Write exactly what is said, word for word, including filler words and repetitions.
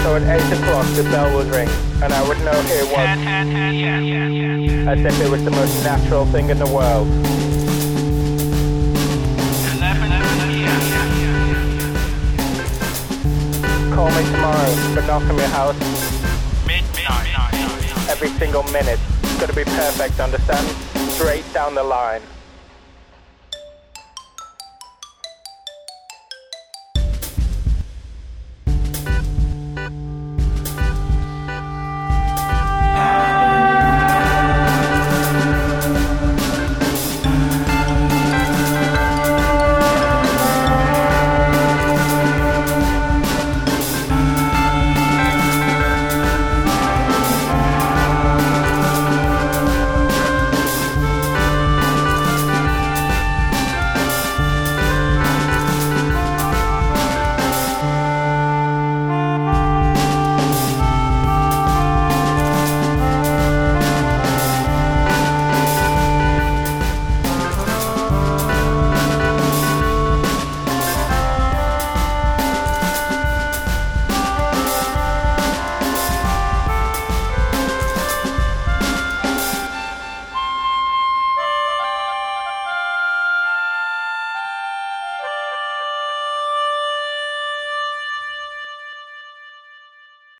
So at eight o'clock the bell would ring, and I would know who it was, as if it was the most natural thing in the world. Call me tomorrow, but not from your house. Every single minute. It's gotta be perfect, understand? Straight down the line.